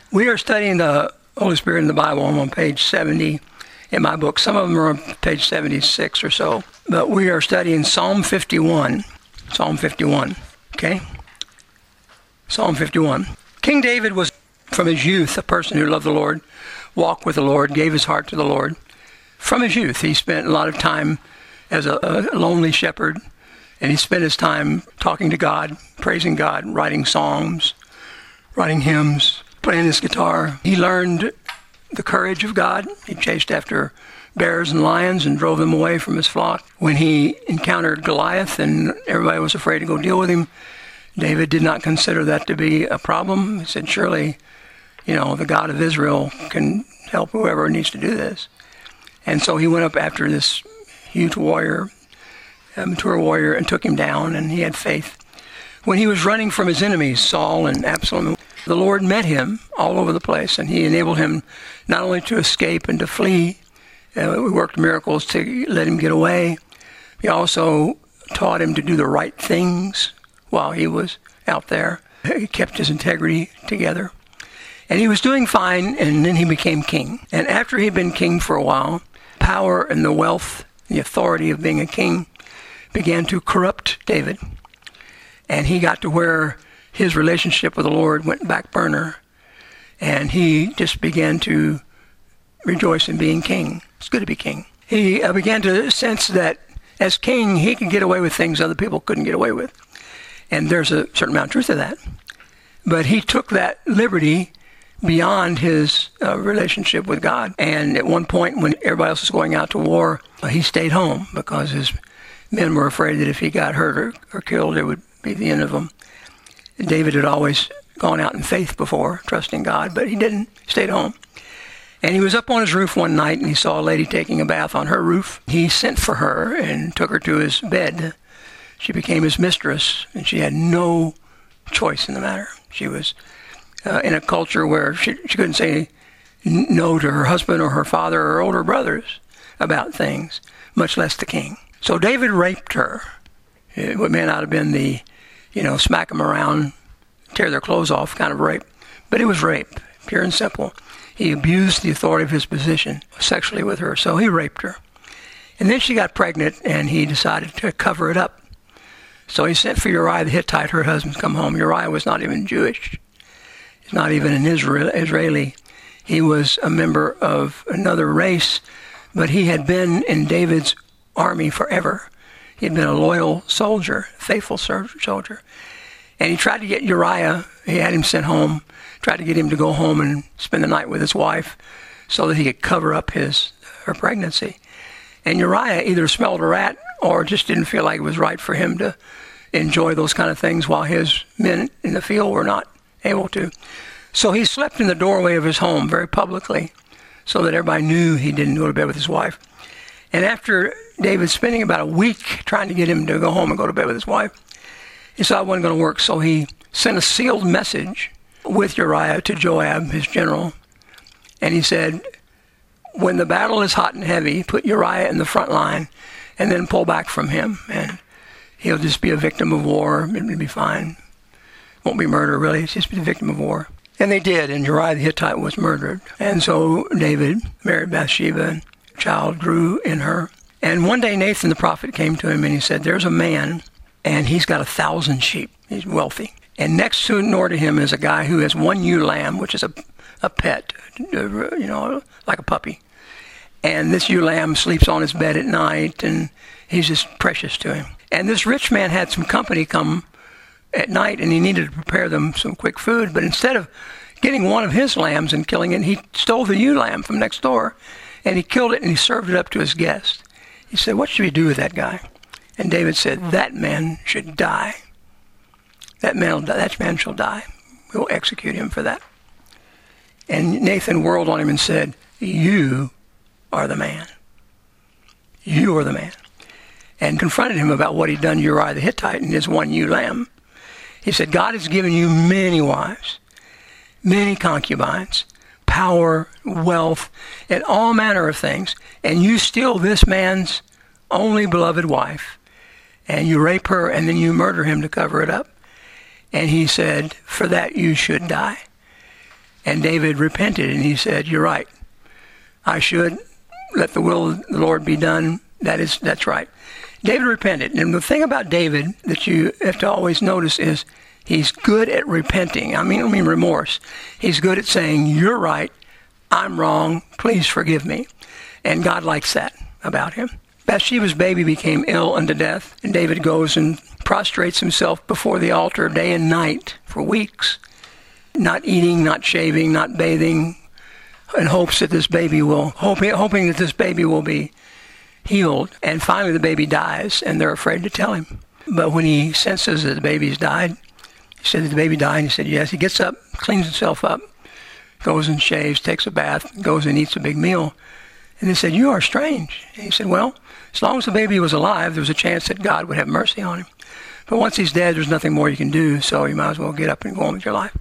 We are studying the Holy Spirit in the Bible. I'm on page 70 in my book. Some of them are on page 76 or so. But we are studying Psalm 51. Psalm 51. Okay? Psalm 51. King David was, from his youth, a person who loved the Lord, walked with the Lord, gave his heart to the Lord. From his youth, he spent a lot of time as a lonely shepherd, and he spent his time talking to God, praising God, writing psalms, writing hymns, playing his guitar. He learned the courage of God. He chased after bears and lions and drove them away from his flock. When he encountered Goliath and everybody was afraid to go deal with him, David did not consider that to be a problem. He said, surely, the God of Israel can help whoever needs to do this. And so he went up after this huge warrior, a mature warrior, and took him down, and he had faith. When he was running from his enemies, Saul and Absalom, the Lord met him all over the place, and he enabled him not only to escape and to flee. We worked miracles to let him get away. He also taught him to do the right things while he was out there. He kept his integrity together. And he was doing fine, and then he became king. And after he'd been king for a while, power and the wealth, the authority of being a king began to corrupt David. And he got to where his relationship with the Lord went back burner, and he just began to rejoice in being king. It's good to be king. He began to sense that as king, he could get away with things other people couldn't get away with. And there's a certain amount of truth to that. But he took that liberty beyond his relationship with God. And at one point, when everybody else was going out to war, he stayed home because his men were afraid that if he got hurt or killed, it would be the end of them. David had always gone out in faith before, trusting God, but he didn't. He stayed home. And he was up on his roof one night, and he saw a lady taking a bath on her roof. He sent for her and took her to his bed. She became his mistress, and she had no choice in the matter. She was in a culture where she couldn't say no to her husband or her father or older brothers about things, much less the king. So David raped her. It may not have been the, smack them around, tear their clothes off kind of rape, but it was rape, pure and simple. He abused the authority of his position sexually with her, so he raped her. And then she got pregnant, and he decided to cover it up. So he sent for Uriah the Hittite, her husband, to come home. Uriah was not even Jewish. He's not even an Israeli. He was a member of another race, but he had been in David's army forever. He had been a loyal soldier, faithful soldier. And he tried to get Uriah, he had him sent home, tried to get him to go home and spend the night with his wife so that he could cover up her pregnancy. And Uriah either smelled a rat or just didn't feel like it was right for him to enjoy those kind of things while his men in the field were not able to. So he slept in the doorway of his home very publicly so that everybody knew he didn't go to bed with his wife. And after David spending about a week trying to get him to go home and go to bed with his wife, he saw it wasn't going to work, so he sent a sealed message with Uriah to Joab, his general, and he said, when the battle is hot and heavy, put Uriah in the front line and then pull back from him, and he'll just be a victim of war. It'll be fine. Won't be murder, really. It's just be a victim of war. And they did, and Uriah the Hittite was murdered. And so David married Bathsheba, and a child grew in her. And one day Nathan the prophet came to him, and he said, there's a man, and he's got 1,000 sheep. He's wealthy. And next door to him is a guy who has one ewe lamb, which is a pet, like a puppy. And this ewe lamb sleeps on his bed at night, and he's just precious to him. And this rich man had some company come at night, and he needed to prepare them some quick food. But instead of getting one of his lambs and killing it, he stole the ewe lamb from next door, and he killed it, and he served it up to his guest. He said, what should we do with that guy? And David said, that man should die. That man shall die. We'll execute him for that. And Nathan whirled on him and said, you are the man. You are the man. And confronted him about what he'd done to Uriah the Hittite and his one ewe lamb. He said, God has given you many wives, many concubines, power, wealth, and all manner of things, and you steal this man's only beloved wife, and you rape her, and then you murder him to cover it up. And he said, for that you should die. And David repented, and he said, you're right. I should let the will of the Lord be done. That's right. David repented. And the thing about David that you have to always notice is he's good at repenting. I mean remorse. He's good at saying, you're right, I'm wrong, please forgive me. And God likes that about him. Bathsheba's baby became ill unto death, and David goes and prostrates himself before the altar day and night for weeks, not eating, not shaving, not bathing, in hopes that this baby will, hoping that this baby will be healed. And finally the baby dies, and they're afraid to tell him. But when he senses that the baby's died, he said that the baby died, and he said yes. He gets up, cleans himself up, goes and shaves, takes a bath, goes and eats a big meal. And they said, you are strange. And he said, well, as long as the baby was alive, there was a chance that God would have mercy on him. But once he's dead, there's nothing more you can do, so you might as well get up and go on with your life.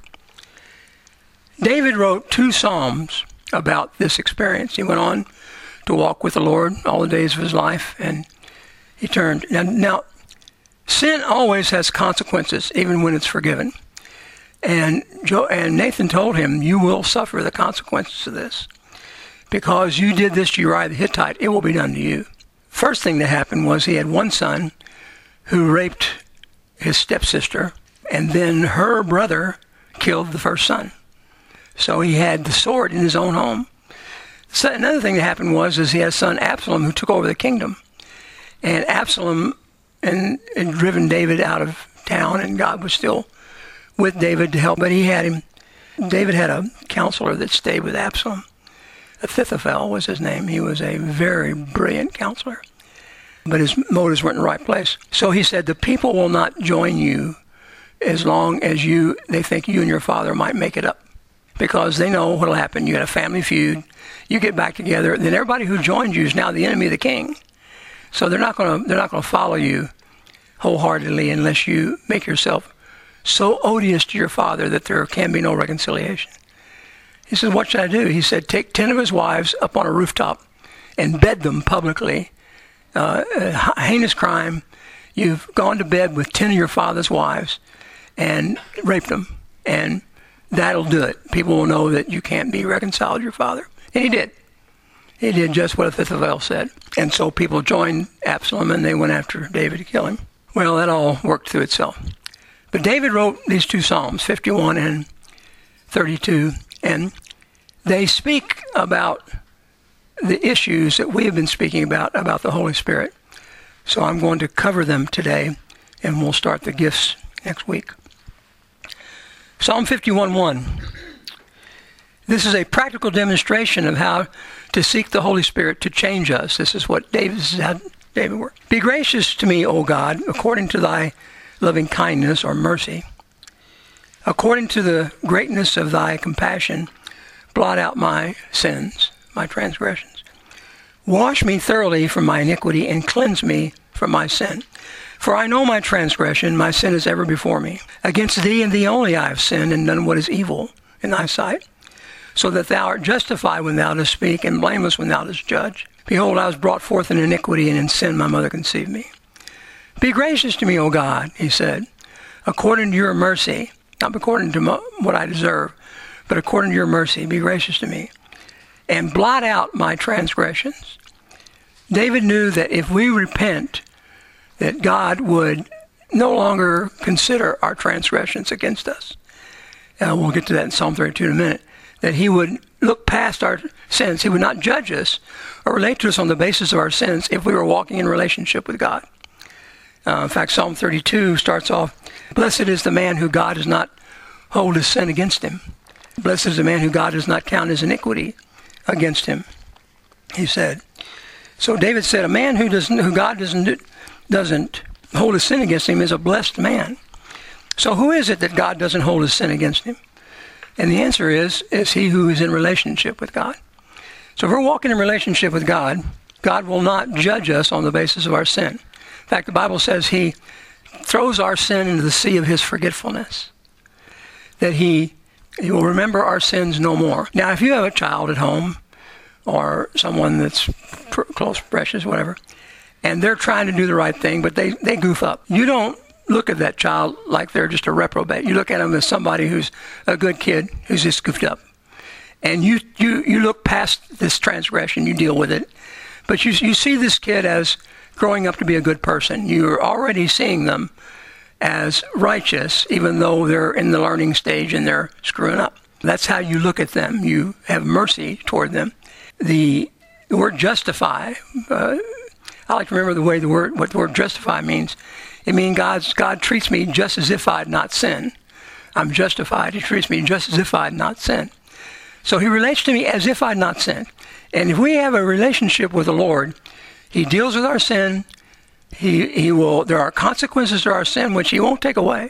David wrote 2 psalms about this experience. He went on to walk with the Lord all the days of his life, and he turned. Now, sin always has consequences, even when it's forgiven. And Nathan told him, you will suffer the consequences of this. Because you did this to Uriah the Hittite, it will be done to you. First thing that happened was he had one son who raped his stepsister, and then her brother killed the first son. So he had the sword in his own home. So another thing that happened was he had a son Absalom who took over the kingdom. And Absalom had driven David out of town, and God was still with David to help. But David had a counselor that stayed with Absalom. Ahithophel was his name. He was a very brilliant counselor, but his motives weren't in the right place. So he said, the people will not join you as long as they think you and your father might make it up, because they know what will happen. You had a family feud. You get back together. Then everybody who joined you is now the enemy of the king. So they're not going to follow you wholeheartedly unless you make yourself so odious to your father that there can be no reconciliation. He said, what should I do? He said, take 10 of his wives up on a rooftop and bed them publicly. A heinous crime. You've gone to bed with 10 of your father's wives and raped them. And that'll do it. People will know that you can't be reconciled to your father. And he did. He did just what Ahithophel said. And so people joined Absalom, and they went after David to kill him. Well, that all worked through itself. But David wrote these 2 Psalms, 51 and 32, and they speak about the issues that we have been speaking about the Holy Spirit. So I'm going to cover them today, and we'll start the gifts next week. Psalm 51:1. This is a practical demonstration of how to seek the Holy Spirit to change us. This is what David worked. Be gracious to me, O God, according to thy loving kindness or mercy. According to the greatness of thy compassion, blot out my sins, my transgressions. Wash me thoroughly from my iniquity and cleanse me from my sin. For I know my transgression, my sin is ever before me. Against thee and thee only I have sinned and done what is evil in thy sight, so that thou art justified when thou dost speak and blameless when thou dost judge. Behold, I was brought forth in iniquity, and in sin my mother conceived me. Be gracious to me, O God, he said, according to your mercy, not according to what I deserve, but according to your mercy, be gracious to me, and blot out my transgressions. David knew that if we repent, that God would no longer consider our transgressions against us. We'll get to that in Psalm 32 in a minute. That he would look past our sins. He would not judge us or relate to us on the basis of our sins if we were walking in relationship with God. In fact, Psalm 32 starts off, blessed is the man who God does not hold his sin against him. Blessed is the man who God does not count his iniquity against him, he said. So David said, a man who God doesn't hold his sin against him is a blessed man. So who is it that God doesn't hold his sin against him? And the answer is he who is in relationship with God. So if we're walking in relationship with God, God will not judge us on the basis of our sin. In fact, the Bible says he throws our sin into the sea of his forgetfulness, that he will remember our sins no more. Now, if you have a child at home or someone that's close, precious, whatever, and they're trying to do the right thing, but they goof up, you don't look at that child like they're just a reprobate. You look at them as somebody who's a good kid who's just goofed up. And you look past this transgression, you deal with it. But you see this kid as growing up to be a good person. You're already seeing them as righteous, even though they're in the learning stage and they're screwing up. That's how you look at them. You have mercy toward them. The word justify, I like to remember what the word justify means. It means God treats me just as if I had not sinned. I'm justified. He treats me just as if I had not sinned. So he relates to me as if I had not sinned. And if we have a relationship with the Lord, he deals with our sin. He will. There are consequences to our sin which he won't take away.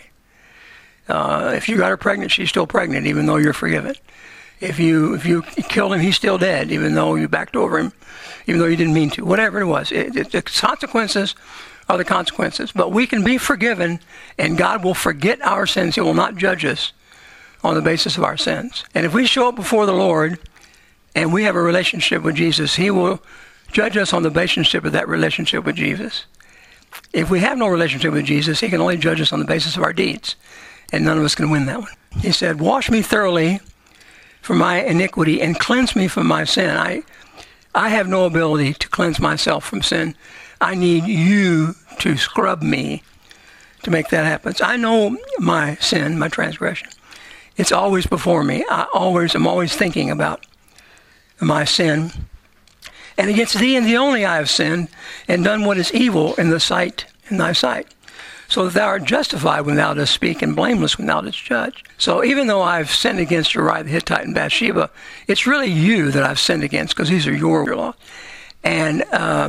If you got her pregnant, she's still pregnant, even though you're forgiven. If you killed him, he's still dead, even though you backed over him, even though you didn't mean to. Whatever it was, the consequences are the consequences. But we can be forgiven, and God will forget our sins. He will not judge us on the basis of our sins. And if we show up before the Lord and we have a relationship with Jesus, he will judge us on the basis of that relationship with Jesus. If we have no relationship with Jesus, he can only judge us on the basis of our deeds, and none of us can win that one. He said, wash me thoroughly from my iniquity and cleanse me from my sin. I have no ability to cleanse myself from sin. I need you to scrub me to make that happen. So I know my sin, my transgression. It's always before me. I'm always thinking about my sin. And against thee and thee only I have sinned, and done what is evil in thy sight, so that thou art justified when thou dost speak, and blameless when thou dost judge. So even though I've sinned against Uriah the Hittite and Bathsheba, it's really you that I've sinned against, because these are your laws. And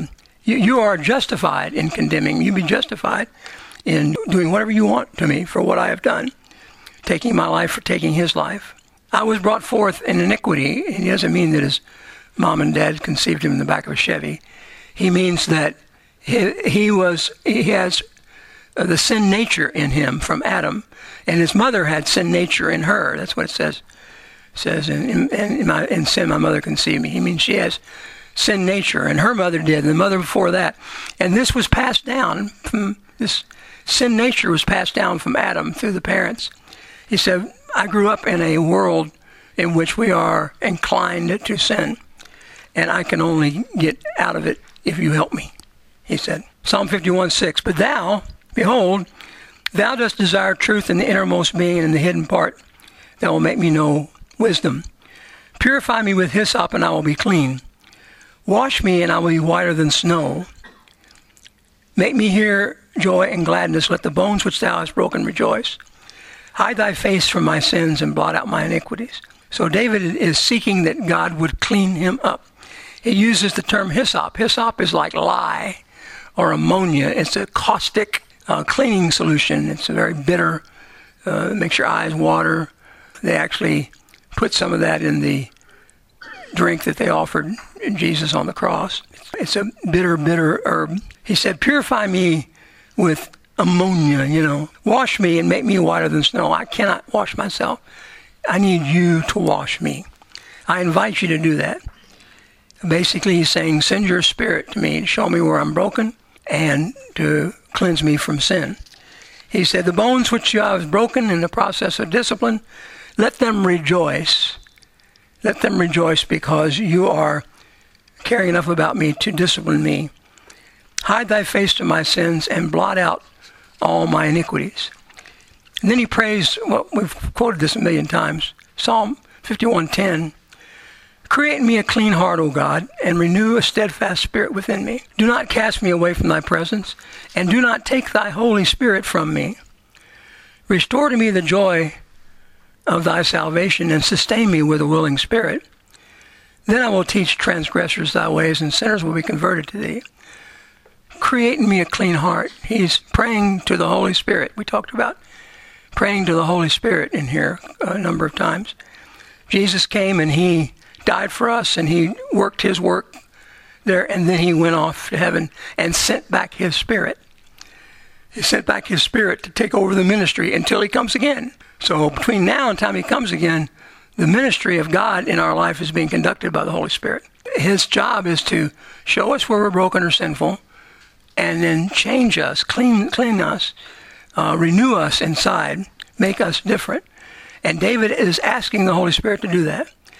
you are justified in condemning. You be justified in doing whatever you want to me for what I have done, taking my life for taking his life. I was brought forth in iniquity. And he doesn't mean that his mom and dad conceived him in the back of a Chevy. He means that he has the sin nature in him from Adam, and his mother had sin nature in her. That's what it says. It says, in sin my mother conceived me. He means she has sin nature, and her mother did, and the mother before that. And this was passed down this sin nature was passed down from Adam through the parents. He said, I grew up in a world in which we are inclined to sin, and I can only get out of it if you help me, he said. Psalm 51:6, but thou, behold, thou dost desire truth in the innermost being, and in the hidden part that will make me know wisdom. Purify me with hyssop, and I will be clean. Wash me, and I will be whiter than snow. Make me hear joy and gladness. Let the bones which thou hast broken rejoice. Hide thy face from my sins and blot out my iniquities. So David is seeking that God would clean him up. He uses the term hyssop. Hyssop is like lye or ammonia. It's a caustic cleaning solution. It's a very bitter, makes your eyes water. They actually put some of that in the drink that they offered Jesus on the cross. It's a bitter herb. He said, purify me with ammonia, Wash me and make me whiter than snow. I cannot wash myself. I need you to wash me. I invite you to do that. Basically, he's saying, send your spirit to me to show me where I'm broken and to cleanse me from sin. He said, the bones which you have broken in the process of discipline, let them rejoice. Let them rejoice because you are caring enough about me to discipline me. Hide thy face to my sins and blot out all my iniquities. And then he prays, we've quoted this a million times, Psalm 51:10, create in me a clean heart, O God, and renew a steadfast spirit within me. Do not cast me away from thy presence, and do not take thy Holy Spirit from me. Restore to me the joy of thy salvation, and sustain me with a willing spirit. Then I will teach transgressors thy ways, and sinners will be converted to thee. Create in me a clean heart. He's praying to the Holy Spirit. We talked about praying to the Holy Spirit in here a number of times. Jesus came and he died for us, and he worked his work there, and then he went off to heaven and sent back his Spirit. He sent back his Spirit to take over the ministry until he comes again. So between now and time he comes again, the ministry of God in our life is being conducted by the Holy Spirit. His job is to show us where we're broken or sinful, and then change us, clean us, renew us inside, make us different. And David is asking the Holy Spirit to do that.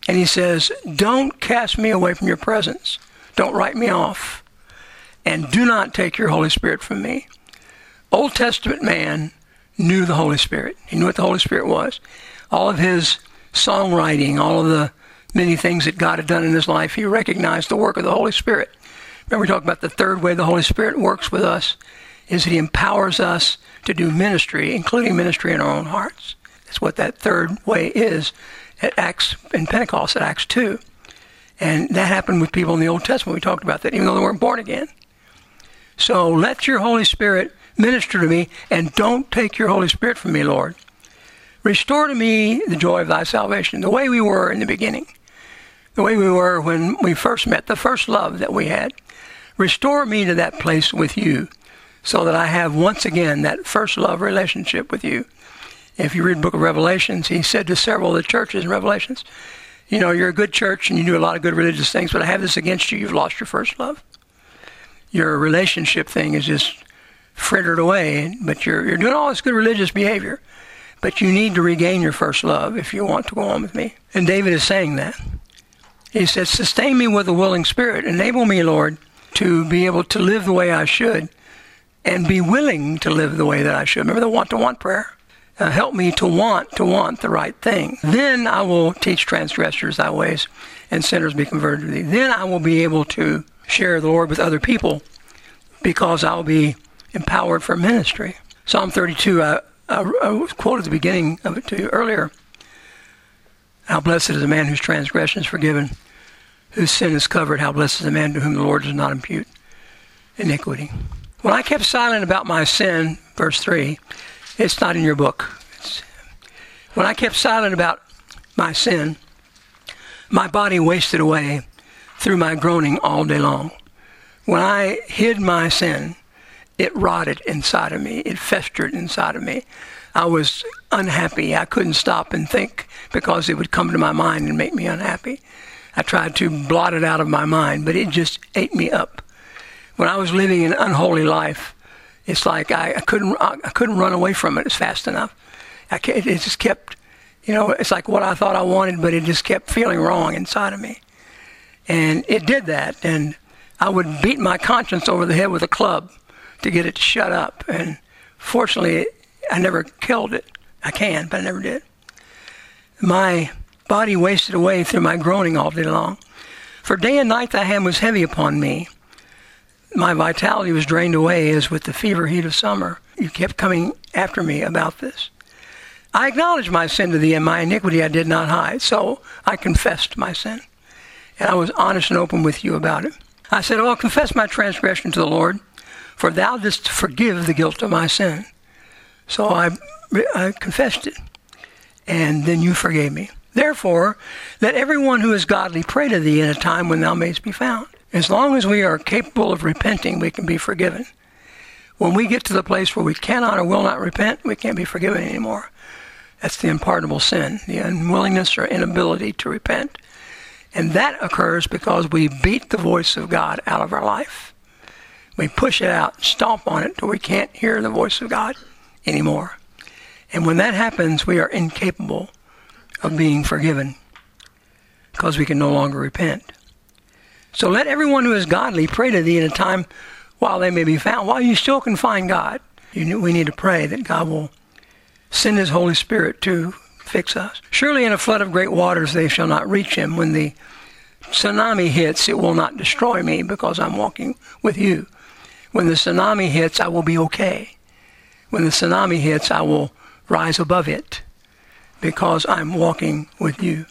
And he says, don't cast me away from your presence. Don't write me off. And do not take your Holy Spirit from me. Old Testament man knew the Holy Spirit. He knew what the Holy Spirit was. All of his songwriting, all of the many things that God had done in his life, he recognized the work of the Holy Spirit. Remember, we talked about the third way the Holy Spirit works with us is that he empowers us to do ministry, including ministry in our own hearts. That's what that third way is at Acts and Pentecost at Acts 2. And that happened with people in the Old Testament. We talked about that, even though they weren't born again. So let your Holy Spirit minister to me, and don't take your Holy Spirit from me, Lord. Restore to me the joy of thy salvation, the way we were in the beginning, the way we were when we first met, the first love that we had. Restore me to that place with you so that I have once again that first love relationship with you. If you read the book of Revelations, he said to several of the churches in Revelations, you know, you're a good church and you do a lot of good religious things, but I have this against you. You've lost your first love. Your relationship thing is just frittered away, but you're doing all this good religious behavior, but you need to regain your first love if you want to go on with me. And David is saying that. He says, sustain me with a willing spirit. Enable me, Lord, to be able to live the way I should and be willing to live the way that I should. Remember the want-to-want prayer? Help me to want the right thing. Then I will teach transgressors thy ways and sinners be converted to thee. Then I will be able to share the Lord with other people because I'll be empowered for ministry. Psalm 32, I quoted the beginning of it to you earlier. How blessed is the man whose transgression is forgiven, whose sin is covered. How blessed is the man to whom the Lord does not impute iniquity. When I kept silent about my sin, verse 3, it's not in your book. When I kept silent about my sin, my body wasted away through my groaning all day long. When I hid my sin, it rotted inside of me. It festered inside of me. I was unhappy. I couldn't stop and think because it would come to my mind and make me unhappy. I tried to blot it out of my mind, but it just ate me up. When I was living an unholy life, it's like I couldn't run away from it as fast enough. It just kept, it's like what I thought I wanted, but it just kept feeling wrong inside of me. And it did that. And I would beat my conscience over the head with a club to get it to shut up. And fortunately, I never killed it. I can, but I never did. My body wasted away through my groaning all day long. For day and night thy hand was heavy upon me. My vitality was drained away as with the fever heat of summer. You kept coming after me about this. I acknowledged my sin to thee, and my iniquity I did not hide. So I confessed my sin. And I was honest and open with you about it. I said, I'll confess my transgression to the Lord, for thou didst forgive the guilt of my sin. So I confessed it, and then you forgave me. Therefore, let everyone who is godly pray to thee in a time when thou mayst be found. As long as we are capable of repenting, we can be forgiven. When we get to the place where we cannot or will not repent, we can't be forgiven anymore. That's the unpardonable sin, the unwillingness or inability to repent. And that occurs because we beat the voice of God out of our life. We push it out, stomp on it till we can't hear the voice of God anymore. And when that happens, we are incapable of being forgiven because we can no longer repent. So let everyone who is godly pray to thee in a time while they may be found, while you still can find God. We need to pray that God will send his Holy Spirit to fix us. Surely in a flood of great waters they shall not reach him. When the tsunami hits, it will not destroy me because I'm walking with you. When the tsunami hits, I will be okay. When the tsunami hits, I will rise above it because I'm walking with you.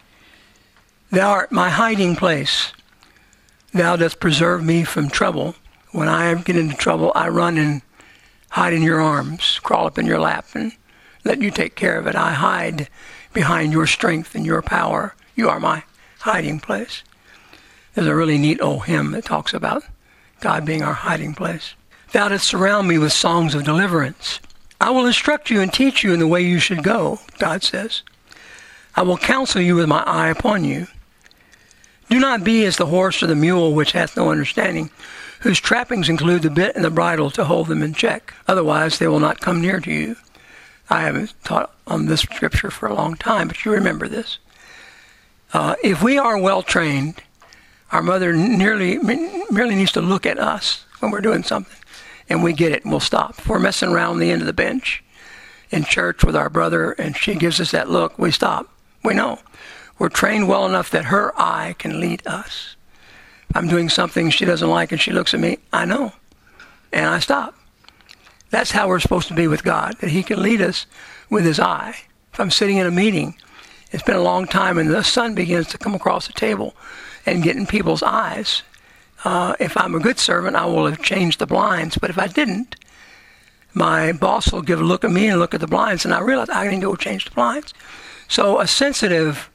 Thou art my hiding place. Thou dost preserve me from trouble. When I get into trouble, I run and hide in your arms, crawl up in your lap, and let you take care of it. I hide behind your strength and your power. You are my hiding place. There's a really neat old hymn that talks about God being our hiding place. Thou dost surround me with songs of deliverance. I will instruct you and teach you in the way you should go, God says. I will counsel you with my eye upon you. Do not be as the horse or the mule which hath no understanding, whose trappings include the bit and the bridle to hold them in check. Otherwise they will not come near to you. I haven't taught on this scripture for a long time, but you remember this. If we are well trained, our mother merely needs to look at us when we're doing something, and we get it, and we'll stop. If we're messing around the end of the bench in church with our brother, and she gives us that look, we stop. We know. We're trained well enough that her eye can lead us. If I'm doing something she doesn't like and she looks at me, I know, and I stop. That's how we're supposed to be with God, that he can lead us with his eye. If I'm sitting in a meeting, it's been a long time, and the sun begins to come across the table and get in people's eyes. If I'm a good servant, I will have changed the blinds. But if I didn't, my boss will give a look at me and look at the blinds, and I realize I need to go change the blinds. So a sensitive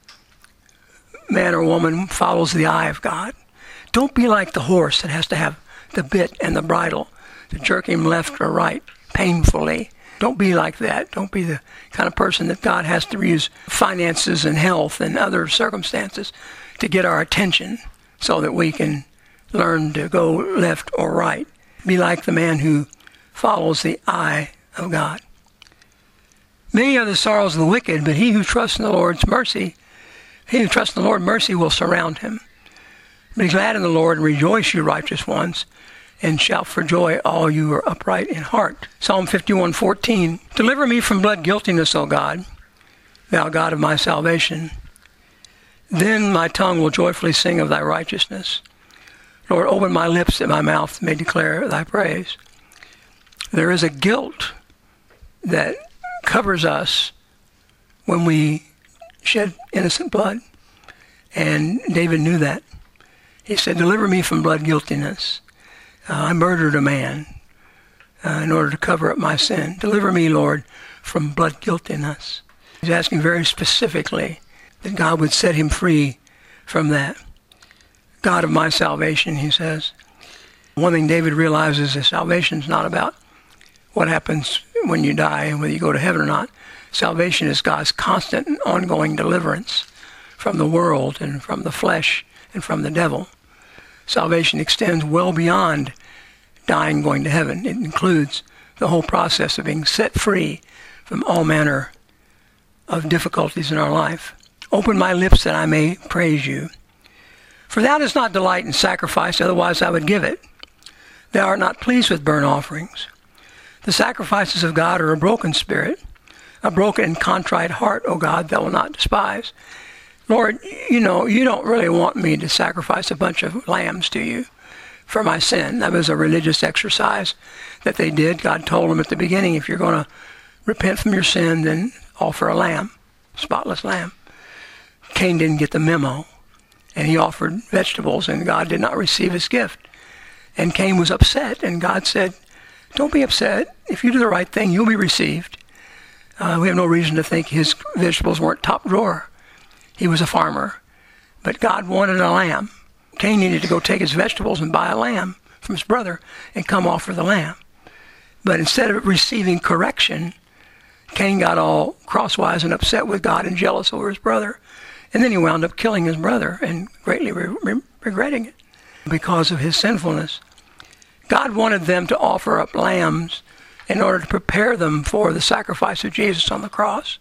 man or woman follows the eye of God. Don't be like the horse that has to have the bit and the bridle to jerk him left or right painfully. Don't be like that. Don't be the kind of person that God has to use finances and health and other circumstances to get our attention so that we can learn to go left or right. Be like the man who follows the eye of God. Many are the sorrows of the wicked, but he who trusts in the Lord's mercy, he who trusts in the Lord, mercy will surround him. Be glad in the Lord and rejoice, you righteous ones, and shout for joy, all you are upright in heart. Psalm 51:14. Deliver me from blood guiltiness, O God, thou God of my salvation. Then my tongue will joyfully sing of thy righteousness. Lord, open my lips that my mouth may declare thy praise. There is a guilt that covers us when we shed innocent blood. And David knew that. He said, deliver me from blood guiltiness. I murdered a man in order to cover up my sin. Deliver me, Lord, from blood guiltiness. He's asking very specifically that God would set him free from that. God of my salvation, he says. One thing David realizes is salvation is not about what happens when you die and whether you go to heaven or not. Salvation is God's constant and ongoing deliverance from the world and from the flesh and from the devil. Salvation extends well beyond dying and going to heaven. It includes the whole process of being set free from all manner of difficulties in our life. Open my lips that I may praise you. For thou dost not delight in sacrifice, otherwise I would give it. Thou art not pleased with burnt offerings. The sacrifices of God are a broken spirit, a broken and contrite heart, O God, thou wilt not despise. Lord, you know, you don't really want me to sacrifice a bunch of lambs to you for my sin. That was a religious exercise that they did. God told them at the beginning, if you're going to repent from your sin, then offer a lamb, spotless lamb. Cain didn't get the memo, and he offered vegetables, and God did not receive his gift. And Cain was upset, and God said, don't be upset. If you do the right thing, you'll be received. We have no reason to think his vegetables weren't top drawer. He was a farmer, but God wanted a lamb. Cain needed to go take his vegetables and buy a lamb from his brother and come offer the lamb. But instead of receiving correction, Cain got all crosswise and upset with God and jealous over his brother. And then he wound up killing his brother and greatly regretting it because of his sinfulness. God wanted them to offer up lambs in order to prepare them for the sacrifice of Jesus on the cross.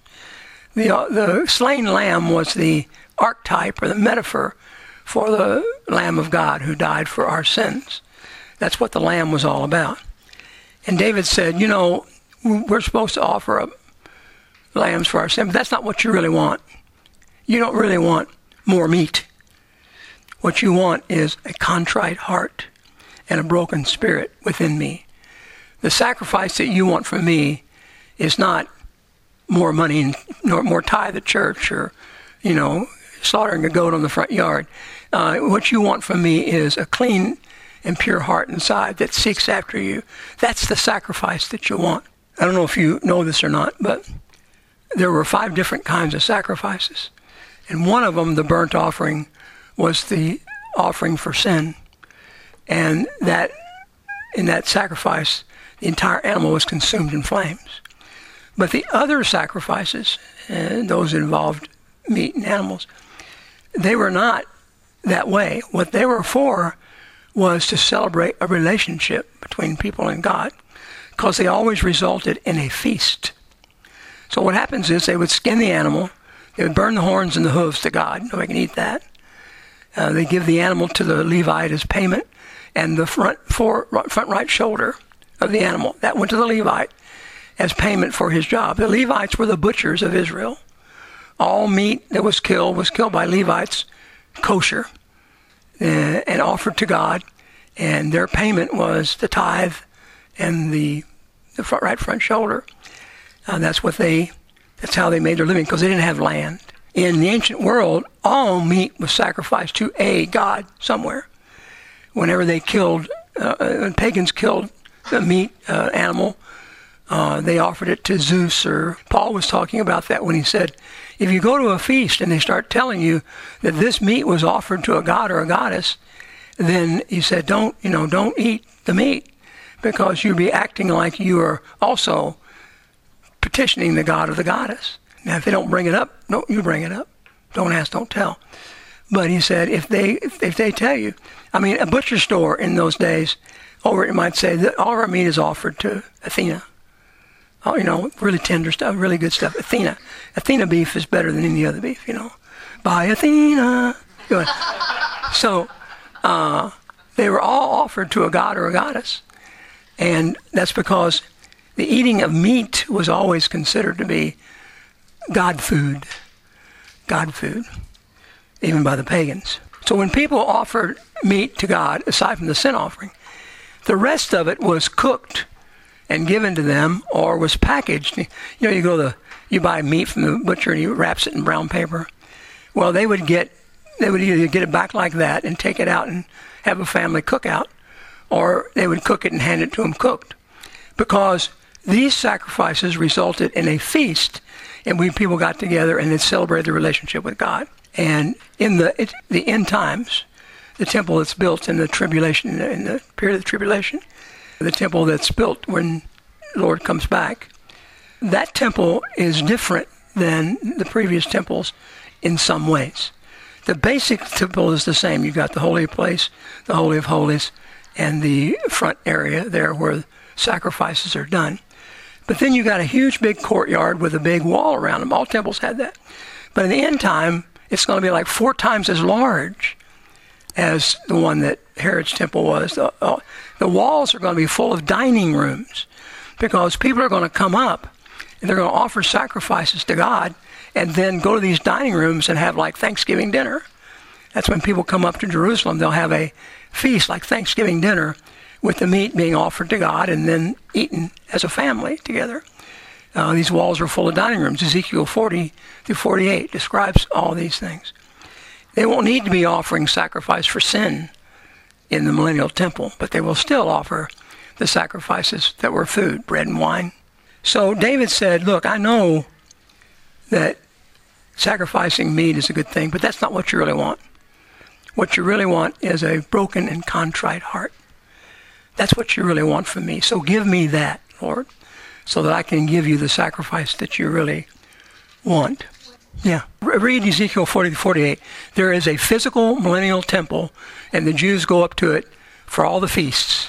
The slain lamb was the archetype or the metaphor for the Lamb of God who died for our sins. That's what the lamb was all about. And David said, you know, we're supposed to offer up lambs for our sin, but that's not what you really want. You don't really want more meat. What you want is a contrite heart and a broken spirit within me. The sacrifice that you want from me is not more money, nor more tithe at church, or, you know, slaughtering a goat on the front yard. What you want from me is a clean and pure heart inside that seeks after you. That's the sacrifice that you want. I don't know if you know this or not, but there were 5 different kinds of sacrifices. And one of them, the burnt offering, was the offering for sin. And that in that sacrifice, the entire animal was consumed in flames. But the other sacrifices, those that involved meat and animals, they were not that way. What they were for was to celebrate a relationship between people and God, because they always resulted in a feast. So what happens is they would skin the animal, They would burn the horns and the hooves to God. Nobody can eat that. They give the animal to the Levite as payment, and the front right shoulder of the animal, that went to the Levite as payment for his job. The Levites were the butchers of Israel. All meat that was killed by Levites, kosher, and offered to God, and their payment was the tithe and the front shoulder. That's how they made their living, because they didn't have land. In the ancient world, all meat was sacrificed to a god somewhere. Whenever they killed, when pagans killed the meat animal, they offered it to Zeus. Or Paul was talking about that when he said, if you go to a feast and they start telling you that this meat was offered to a god or a goddess, then he said, don't eat the meat, because you'll be acting like you are also petitioning the god or the goddess. Now, if they don't bring it up, no, you bring it up. Don't ask, don't tell. But he said, if they tell you, a butcher store in those days, over it might say that all our meat is offered to Athena. Oh, really tender stuff, really good stuff. Athena beef is better than any other beef, By Athena. So they were all offered to a god or a goddess. And that's because the eating of meat was always considered to be God food, even by the pagans. So when people offered meat to God, aside from the sin offering, the rest of it was cooked and given to them, or was packaged. You buy meat from the butcher and he wraps it in brown paper. Well, they would either get it back like that and take it out and have a family cookout, or they would cook it and hand it to them cooked, because these sacrifices resulted in a feast, and people got together and they celebrated their relationship with God. And in the end times, the temple that's built in the tribulation, in the period of the tribulation, the temple that's built when the Lord comes back, that temple is different than the previous temples in some ways. The basic temple is the same. You've got the holy place, the Holy of Holies, and the front area there where sacrifices are done. But then you got a huge big courtyard with a big wall around them. All temples had that. But in the end time, it's going to be like 4 times as large as the one that Herod's temple was. The walls are going to be full of dining rooms, because people are going to come up and they're going to offer sacrifices to God and then go to these dining rooms and have like Thanksgiving dinner. That's when people come up to Jerusalem. They'll have a feast like Thanksgiving dinner, with the meat being offered to God and then eaten as a family together. These walls are full of dining rooms. Ezekiel 40 through 48 describes all these things. They won't need to be offering sacrifice for sin in the millennial temple, but they will still offer the sacrifices that were food, bread and wine. So David said, look, I know that sacrificing meat is a good thing, but that's not what you really want. What you really want is a broken and contrite heart. That's what you really want from me. So give me that, Lord, so that I can give you the sacrifice that you really want. Yeah. Read Ezekiel 40 to 48. There is a physical millennial temple, and the Jews go up to it for all the feasts.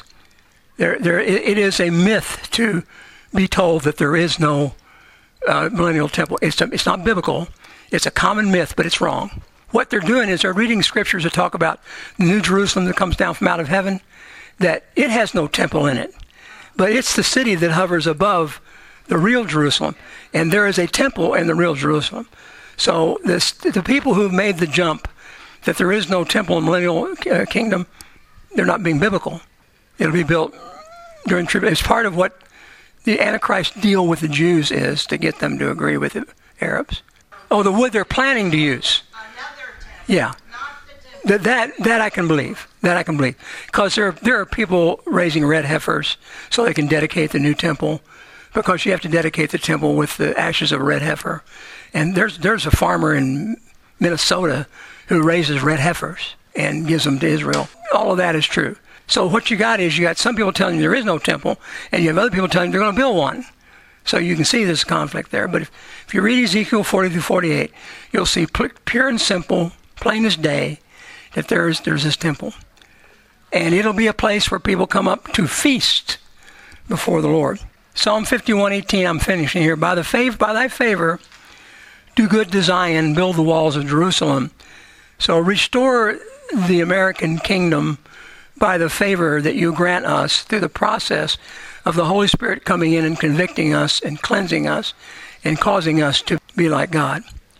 It is a myth to be told that there is no millennial temple. It's not biblical. It's a common myth, but it's wrong. What they're doing is they're reading scriptures that talk about the New Jerusalem that comes down from out of heaven, that it has no temple in it, but it's the city that hovers above the real Jerusalem, and there is a temple in the real Jerusalem. So the people who've made the jump that there is no temple in the millennial kingdom, they're not being biblical. It'll be built during tribulation. It's part of what the Antichrist deal with the Jews is, to get them to agree with the Arabs. Oh, the wood they're planning to use. Yeah. That I can believe. Because there are people raising red heifers so they can dedicate the new temple, because you have to dedicate the temple with the ashes of a red heifer. And there's a farmer in Minnesota who raises red heifers and gives them to Israel. All of that is true. So what you got is, you got some people telling you there is no temple, and you have other people telling you they're going to build one. So you can see this conflict there. But if you read Ezekiel 40 through 48, you'll see pure and simple, plain as day, that there's this temple. And it'll be a place where people come up to feast before the Lord. Psalm 51:18, I'm finishing here. By thy favor, Do good to Zion, build the walls of Jerusalem. So restore the American kingdom by the favor that you grant us through the process of the Holy Spirit coming in and convicting us and cleansing us and causing us to be like God.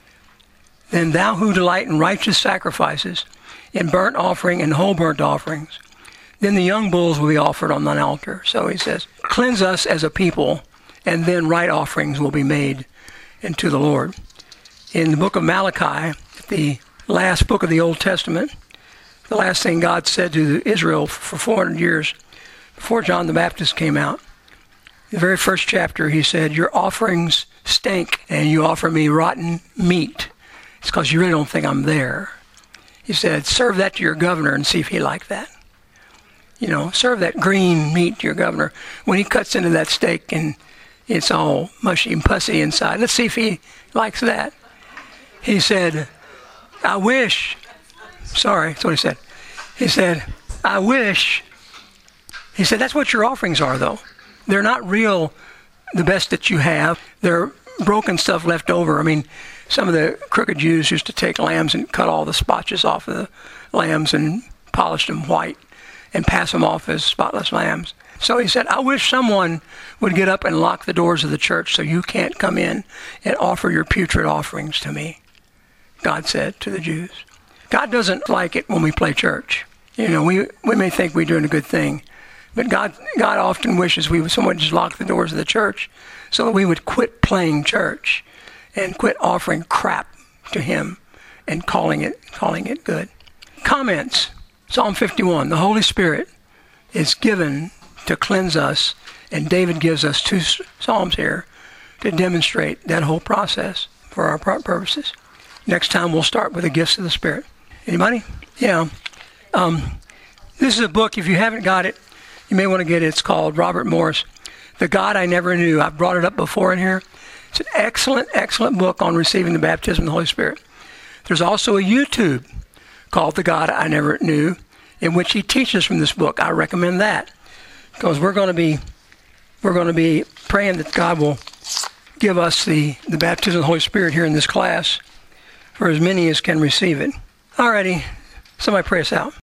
Then thou who delight in righteous sacrifices, in burnt offering and whole burnt offerings, then the young bulls will be offered on thine altar. So he says, cleanse us as a people, and then right offerings will be made unto the Lord. In the book of Malachi, the last book of the Old Testament, the last thing God said to Israel for 400 years before John the Baptist came out, the very first chapter, he said, your offerings stink and you offer me rotten meat. It's because you really don't think I'm there. He said, serve that to your governor and see if he likes that. You know, serve that green meat to your governor. When he cuts into that steak and it's all mushy and pussy inside, let's see if he likes that. He said, I wish, sorry, that's what he said. He said, I wish. He said, that's what your offerings are, though. They're not real, the best that you have. They're broken stuff left over. I mean, some of the crooked Jews used to take lambs and cut all the spotches off of the lambs and polish them white and pass them off as spotless lambs. So he said, I wish someone would get up and lock the doors of the church so you can't come in and offer your putrid offerings to me, God said to the Jews. God doesn't like it when we play church. You know, we may think we're doing a good thing, but God often wishes someone just lock the doors of the church so that we would quit playing church and quit offering crap to him and calling it good. Comments. Psalm 51. The Holy Spirit is given to cleanse us, and David gives us 2 psalms here to demonstrate that whole process for our purposes. Next time we'll start with the gifts of the Spirit. Anybody? Yeah. This is a book, if you haven't got it, you may want to get it. It's called Robert Morris, The God I Never Knew. I've brought it up before in here. It's an excellent, excellent book on receiving the baptism of the Holy Spirit. There's also a YouTube called The God I Never Knew, in which he teaches from this book. I recommend that because we're going to be praying that God will give us the baptism of the Holy Spirit here in this class for as many as can receive it. Alrighty, somebody pray us out.